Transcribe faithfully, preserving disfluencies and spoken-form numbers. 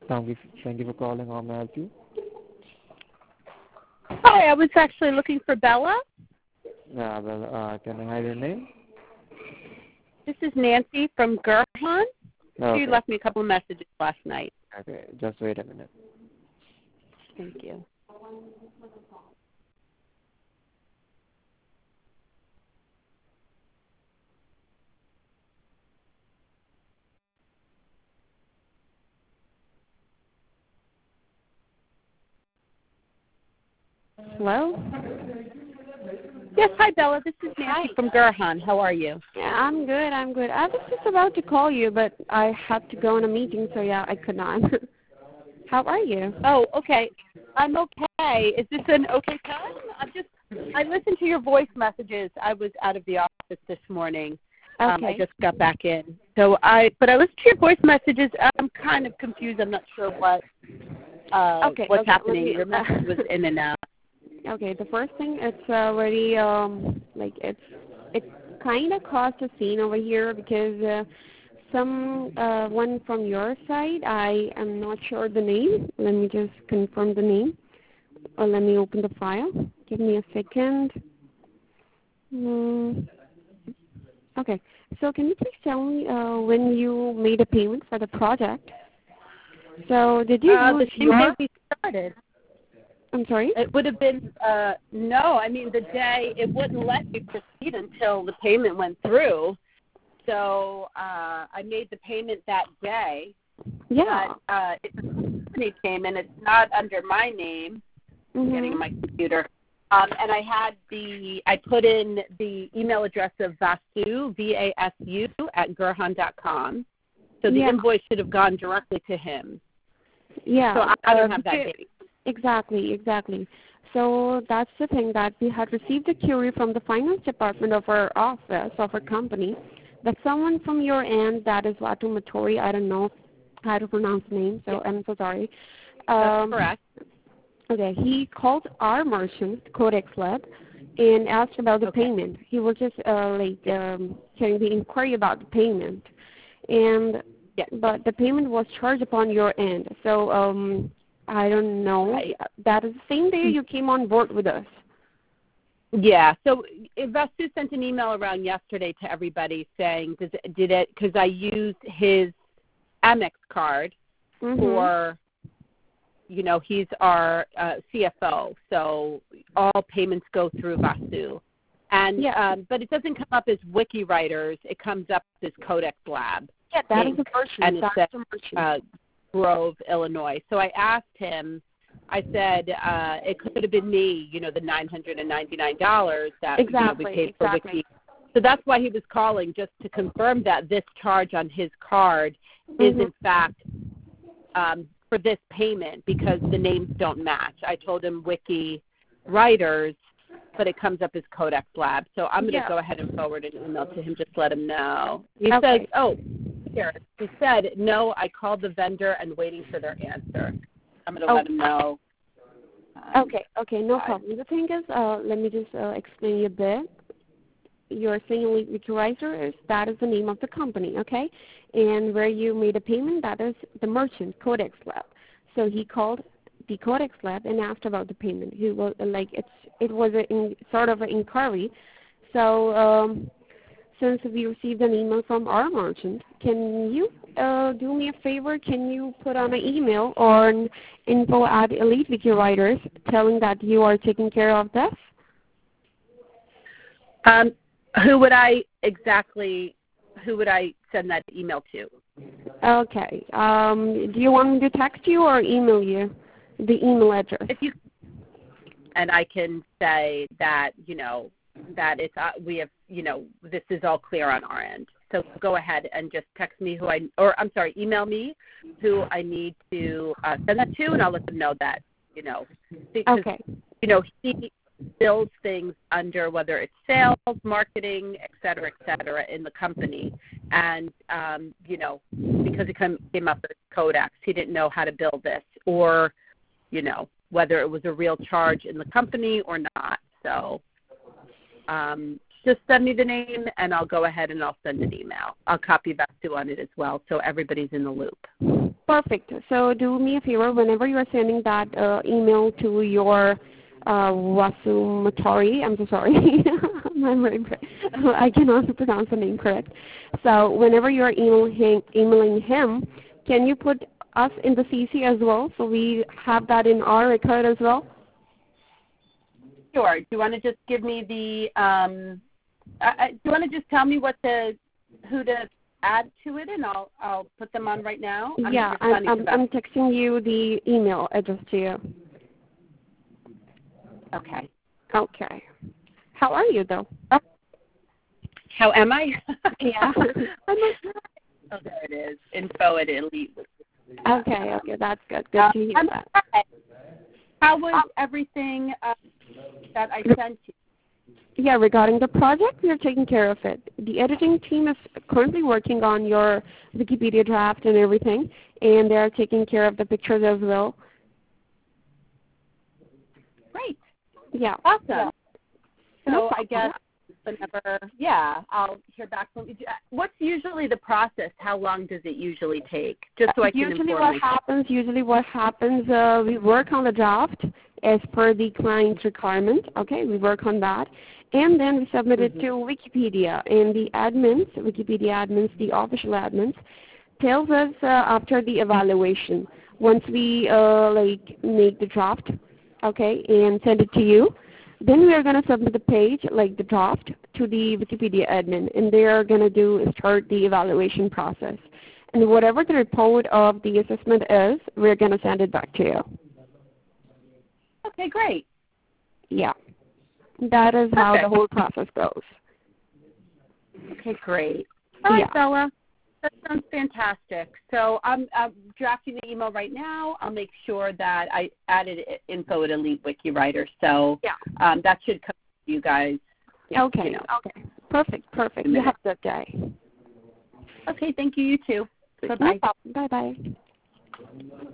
Thank you, thank you for calling. How may I help you? Hi, I was actually looking for Bella. Yeah, well, uh, can I have your name? This is Nancy from Gerhan. Okay. She left me a couple of messages last night. Okay, just wait a minute. Thank you. Hello? Yes, hi Bella. This is Nancy Hi. from Gerhan. How are you? Yeah, I'm good, I'm good. I was just about to call you, but I had to go on a meeting, so yeah, I could not. How are you? Oh, okay. I'm okay. Is this an okay time? I'm just. I listened to your voice messages. I was out of the office this morning. Okay. Um, I just got back in. So I, but I listened to your voice messages. I'm kind of confused. I'm not sure what uh, okay, what's okay, happening. me, Your message was in and out. Okay, the first thing, it's uh, very, um, like, it's, it kind of caused a scene over here because uh, some, uh, one from your side, I am not sure the name. Let me just confirm the name. Or let me open the file. Give me a second. Mm. Okay, so can you please tell me uh, when you made a payment for the project? So did you Uh, the use same your, day we started. I'm sorry? It would have been uh, no. I mean, the day it wouldn't let me proceed until the payment went through. So uh, I made the payment that day. Yeah. But uh, it's a company payment. It's not under my name. Mm-hmm. Getting my computer. Um, and I had the, I put in the email address of Vasu, V A S U, at Gerhan dot com. So the yeah. invoice should have gone directly to him. Yeah. So I, I don't uh, have that date. Exactly, exactly. So that's the thing, that we had received a query from the finance department of our office, of our company, that someone from your end, that is Vatu Matori, I don't know how to pronounce the name, so Yes. I'm so sorry. That's Um, correct. Okay, he called our merchant, Codex Lab, and asked about the Okay. payment. He was just uh, like um, saying the inquiry about the payment, and Yes. but the payment was charged upon your end. So um, I don't know. Right. That is the same day you came on board with us. Yeah. So Vasu sent an email around yesterday to everybody saying, does it, did it, because I used his Amex card Mm-hmm. for, you know, he's our uh, C F O, so all payments go through Vasu. And yeah. um, but it doesn't come up as Wiki Writers. It comes up as Codex Lab. Yeah, that Incorporated. is a merchant. And it That's says a merchant. uh, Grove, Illinois. So I asked him. I said uh, it could have been me. You know, the nine hundred and ninety-nine dollars that exactly, you know, we paid for exactly. Wiki. So that's why he was calling, just to confirm that this charge on his card Mm-hmm. is in fact um, for this payment, because the names don't match. I told him Wiki Writers, but it comes up as Codex Lab. So I'm going to yeah. go ahead and forward an email to him, just let him know. He okay. says, oh, here, he said, no, I called the vendor and waiting for their answer. I'm going to oh. let him know. Um, Okay, okay, no problem. The thing is, uh, let me just uh, explain you a bit. You're saying Liquidizer is that is the name of the company, okay? And where you made a payment, that is the merchant, Codex Lab. So he called the Codex Lab and asked about the payment. He was like, it's it was a in, sort of an inquiry. So um, since we received an email from our merchant, can you uh, do me a favor? Can you put on an email or an info at Elite Wiki Writers telling that you are taking care of this? Um, who would I exactly, who would I send that email to? Okay. Um, do you want me to text you or email you the email address? If you, and I can say that, you know, that it's, uh, we have, you know, this is all clear on our end. So go ahead and just text me who I, or I'm sorry, email me who I need to uh, send that to, and I'll let them know that, you know, because, okay. you know, he builds things under whether it's sales, marketing, et cetera, et cetera, in the company. And, um, you know, because it come, came up with Codex, he didn't know how to build this, or, you know, whether it was a real charge in the company or not. So um, just send me the name, and I'll go ahead and I'll send an email. I'll copy Vasu on it as well, so everybody's in the loop. Perfect. So do me a favor, whenever you are sending that uh, email to your uh, Wasumatori, I'm so sorry, I'm very, I cannot pronounce the name correct. So whenever you are emailing, emailing him, can you put us in the C C as well, so we have that in our record as well? Sure. Do you want to just give me the? Um, uh, do you want to just tell me what the who to add to it, and I'll I'll put them on right now. I'm yeah, I'm I'm, I'm texting you the email address to you. Okay. Okay. How are you though? How am I? Yeah. I'm like, oh, there it is. Info at Elite. Okay. Okay. That's good. Good uh, to hear I'm that. okay. How was everything uh, that I sent you? Yeah, regarding the project, we are taking care of it. The editing team is currently working on your Wikipedia draft and everything, and they are taking care of the pictures as well. Great. Yeah. Awesome. Yeah. So No I guess whenever, yeah, I'll hear back from you. What's usually the process? How long does it usually take? Just so I can usually inform what myself. happens, usually what happens, uh, we work on the draft as per the client's requirement. Okay, we work on that. And then we submit it Mm-hmm. to Wikipedia. And the admins, Wikipedia admins, the official admins, tells us uh, after the evaluation. Once we uh, like make the draft, okay, and send it to you, then we are going to submit the page, like the draft, to the Wikipedia admin, and they are going to do is start the evaluation process. And whatever the report of the assessment is, we're going to send it back to you. Okay, great. Yeah. That is how Perfect. the whole process goes. Okay, great. All right, Yeah. Bella. That sounds fantastic. So I'm, I'm drafting the email right now. I'll make sure that I added info at Elite WikiWriter. So Yeah. um, that should come to you guys. Okay. You know, Okay. Perfect. Perfect. You have a good day. Okay, thank you. You too. No Bye-bye. problem. Bye-bye.